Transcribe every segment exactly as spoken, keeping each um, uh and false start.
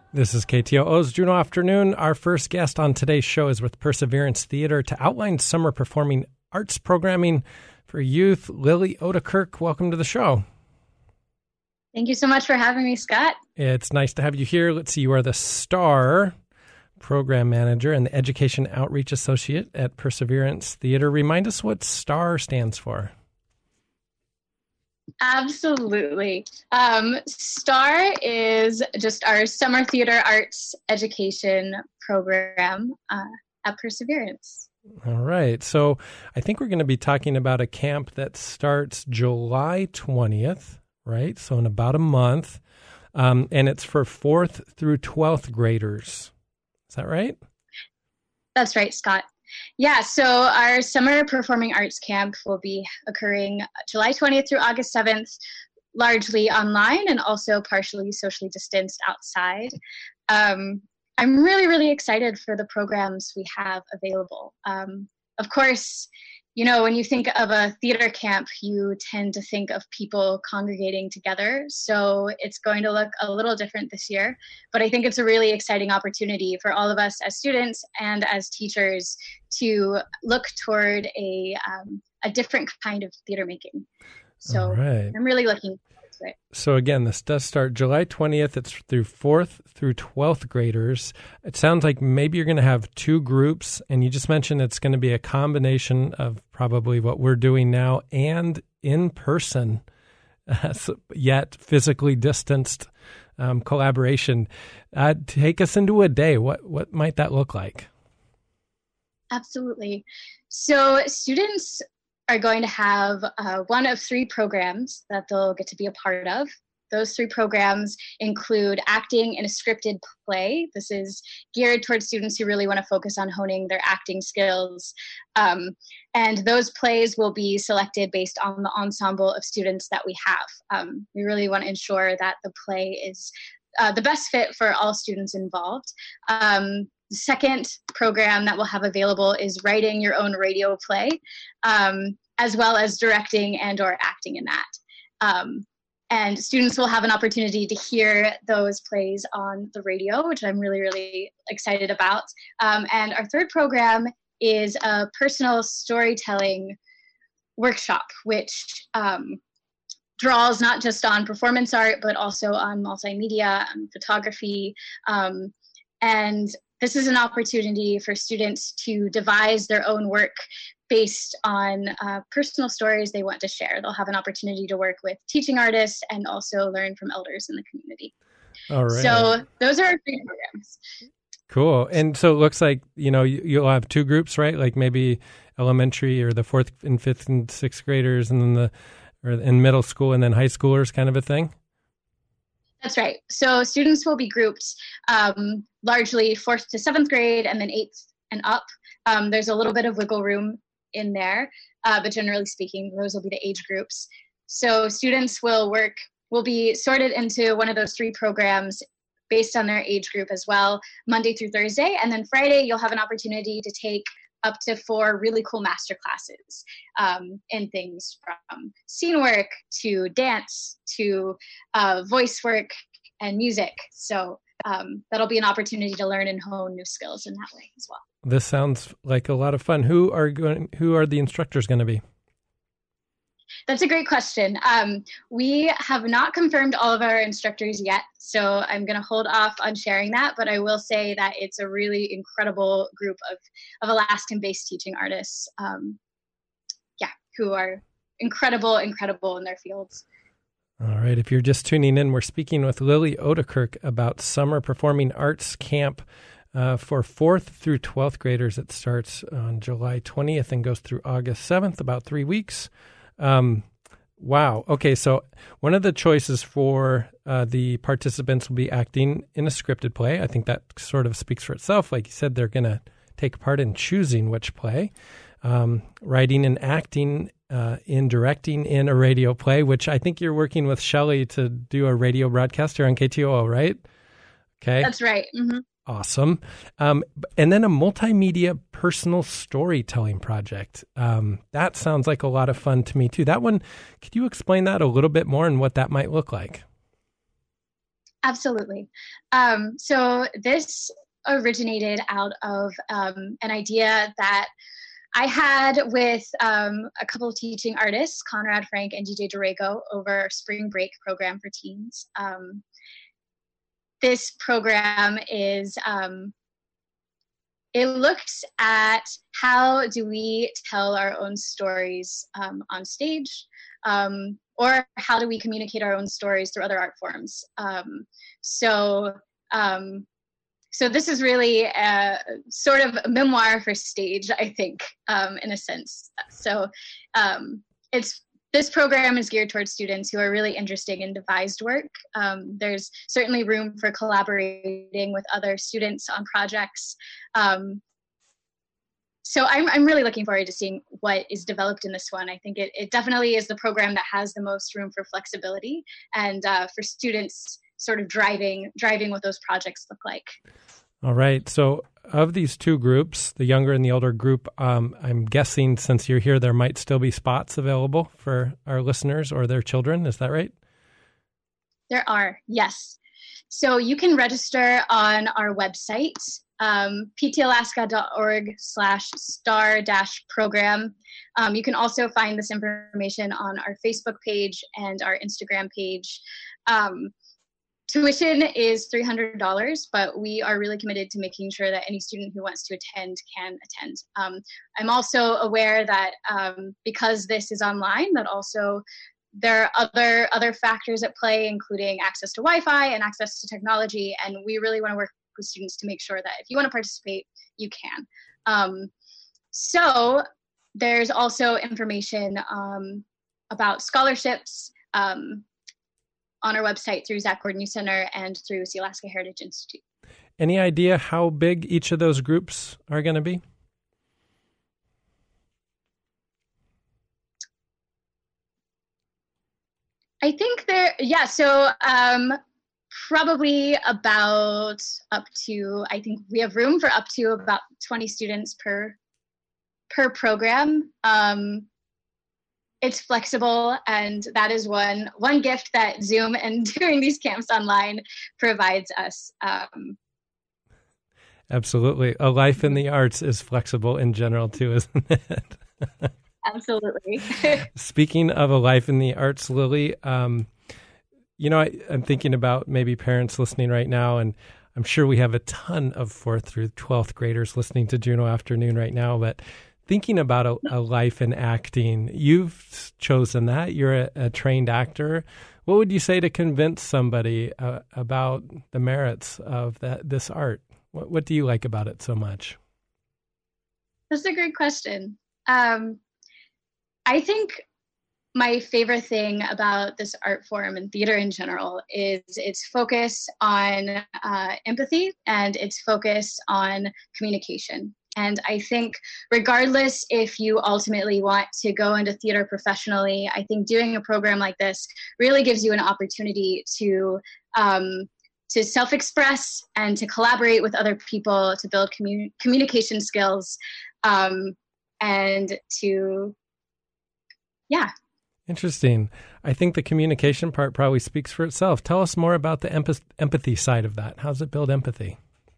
This is K T O O's Juneau Afternoon. Our first guest on today's show is with Perseverance Theater to outline summer performing arts programming for youth. Lily Odekirk, welcome to the show. Thank you so much for having me, Scott. It's nice to have you here. Let's see, you are the STAR Program Manager and the Education Outreach Associate at Perseverance Theater. Remind us what STAR stands for. Absolutely. Um, STAR is just our Summer Theater Arts Education Program uh, at Perseverance. All right. So I think we're going to be talking about a camp that starts July twentieth, right? So in about a month. Um, and it's for fourth through twelfth graders. Is that right? That's right, Scott. Yeah, so our Summer Performing Arts Camp will be occurring July twentieth through August seventh, largely online and also partially socially distanced outside. Um, I'm really, really excited for the programs we have available. Um, of course, you know, when you think of a theater camp, you tend to think of people congregating together. So it's going to look a little different this year. But I think it's a really exciting opportunity for all of us as students and as teachers to look toward a um, a different kind of theater making. So right. I'm really looking forward to it. So again, this does start July twentieth. It's through fourth through twelfth graders. It sounds like maybe you're going to have two groups, and you just mentioned it's going to be a combination of probably what we're doing now and in person, uh, yet physically distanced um, collaboration. Uh, take us into a day. What what might that look like? Absolutely. So students are going to have uh, one of three programs that they'll get to be a part of. Those three programs include acting in a scripted play. This is geared towards students who really want to focus on honing their acting skills. Um, and those plays will be selected based on the ensemble of students that we have. Um, we really want to ensure that the play is uh, the best fit for all students involved. Um, The second program that we'll have available is writing your own radio play, um, as well as directing and or acting in that. Um, and students will have an opportunity to hear those plays on the radio, which I'm really, really excited about. Um, and our third program is a personal storytelling workshop, which um, draws not just on performance art, but also on multimedia and photography. Um, and This is an opportunity for students to devise their own work based on uh, personal stories they want to share. They'll have an opportunity to work with teaching artists and also learn from elders in the community. All right. So those are our three programs. Cool. And so it looks like, you know, you, you'll have two groups, right? Like maybe elementary or the fourth and fifth and sixth graders, and then the, or in middle school and then high schoolers kind of a thing? That's right. So students will be grouped um, largely fourth to seventh grade and then eighth and up. Um, there's a little bit of wiggle room in there, uh, but generally speaking, those will be the age groups. So students will work, will be sorted into one of those three programs based on their age group as well, Monday through Thursday. And then Friday, you'll have an opportunity to take up to four really cool master classes um, in things from scene work to dance to uh, voice work and music. So um, that'll be an opportunity to learn and hone new skills in that way as well. This sounds like a lot of fun. Who are going? Who are the instructors going to be? That's a great question. Um, we have not confirmed all of our instructors yet, so I'm going to hold off on sharing that, but I will say that it's a really incredible group of, of Alaskan-based teaching artists, um, yeah, who are incredible, incredible in their fields. All right. If you're just tuning in, we're speaking with Lily Odekirk about Summer Performing Arts Camp uh, for fourth through twelfth graders. It starts on July twentieth and goes through August seventh, about three weeks. Um, wow. Okay. So one of the choices for uh, the participants will be acting in a scripted play. I think that sort of speaks for itself. Like you said, they're going to take part in choosing which play, um, writing and acting uh, in directing in a radio play, which I think you're working with Shelley to do a radio broadcast here on K T O O, right? Okay. That's right. Mm-hmm. Awesome. Um, and then a multimedia personal storytelling project. Um, that sounds like a lot of fun to me too. That one, could you explain that a little bit more and what that might look like? Absolutely. Um, so this originated out of um, an idea that I had with um, a couple of teaching artists, Conrad Frank and D J Dorego, over our spring break program for teens. Um, this program is, um, it looked at how do we tell our own stories um, on stage, um, or how do we communicate our own stories through other art forms. Um, so, um, so this is really a sort of a memoir for stage, I think, um, in a sense. So um, it's this program is geared towards students who are really interested in devised work. Um, there's certainly room for collaborating with other students on projects. Um, so I'm, I'm really looking forward to seeing what is developed in this one. I think it, it definitely is the program that has the most room for flexibility and uh, for students sort of driving driving what those projects look like. All right. So of these two groups, the younger and the older group, um, I'm guessing since you're here, there might still be spots available for our listeners or their children. Is that right? There are, yes. So you can register on our website, um, ptalaska.org slash star dash program. Um, you can also find this information on our Facebook page and our Instagram page. Um, Tuition is three hundred dollars, but we are really committed to making sure that any student who wants to attend can attend. Um, I'm also aware that um, because this is online, that also there are other other factors at play, including access to Wi-Fi and access to technology, and we really want to work with students to make sure that if you want to participate, you can. Um, so there's also information um, about scholarships, um, on our website through Zach Gordon Youth Center and through Sealaska Heritage Institute. Any idea how big each of those groups are going to be? I think they're, yeah, so um, probably about up to, I think we have room for up to about twenty students per, per program. Um, It's flexible, and that is one one gift that Zoom and doing these camps online provides us. Um, Absolutely. A life in the arts is flexible in general, too, isn't it? Absolutely. Speaking of a life in the arts, Lily, um, you know, I, I'm thinking about maybe parents listening right now, and I'm sure we have a ton of fourth through twelfth graders listening to Juneau Afternoon right now, but thinking about a, a life in acting, you've chosen that. You're a, a trained actor. What would you say to convince somebody uh, about the merits of that this art? What, what do you like about it so much? That's a great question. Um, I think my favorite thing about this art form and theater in general is its focus on uh, empathy and its focus on communication. And I think regardless if you ultimately want to go into theater professionally, I think doing a program like this really gives you an opportunity to um, to self-express and to collaborate with other people, to build commu- communication skills, um, and to, yeah. Interesting. I think the communication part probably speaks for itself. Tell us more about the empath- empathy side of that. How does it build empathy?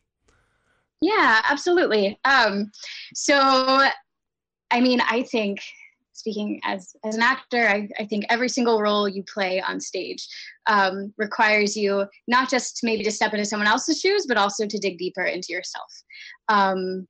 Yeah, absolutely. Um, so, I mean, I think, speaking as, as an actor, I, I think every single role you play on stage um, requires you not just to maybe to step into someone else's shoes, but also to dig deeper into yourself. Um,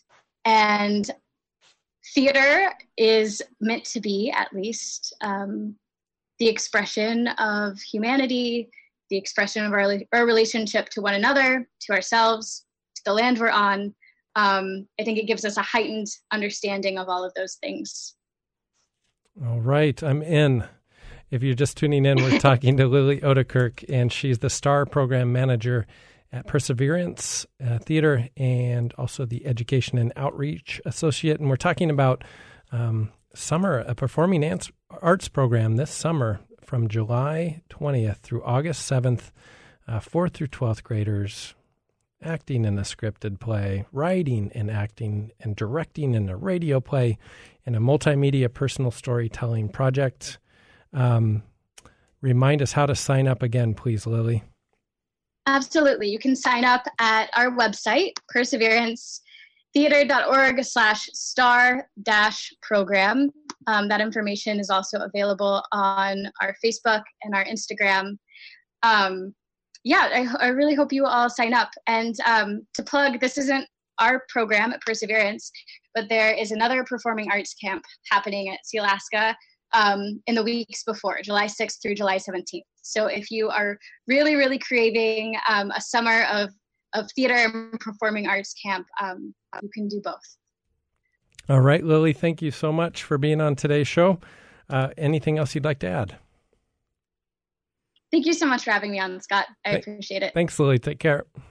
and theater is meant to be, at least, um, the expression of humanity, the expression of our, our relationship to one another, to ourselves, the land we're on. Um, I think it gives us a heightened understanding of all of those things. All right, I'm in. If you're just tuning in, we're talking to Lily Odekirk, and she's the STAR program manager at Perseverance uh, Theater and also the Education and Outreach Associate. And we're talking about um, summer, a performing arts program this summer from July twentieth through August seventh, uh, fourth through twelfth graders, acting in a scripted play, writing and acting and directing in a radio play, and a multimedia personal storytelling project. Um, remind us how to sign up again, please, Lily. Absolutely. You can sign up at our website, perseverancetheater.org slash star dash program. Um, that information is also available on our Facebook and our Instagram. Um, yeah, I, I really hope you all sign up. And um, to plug, this isn't our program at Perseverance, but there is another performing arts camp happening at Sealaska um, in the weeks before, July sixth through July seventeenth. So if you are really, really craving um, a summer of, of theater and performing arts camp, um, you can do both. All right, Lily, thank you so much for being on today's show. Uh, anything else you'd like to add? Thank you so much for having me on, Scott. I Th- appreciate it. Thanks, Lily. Take care.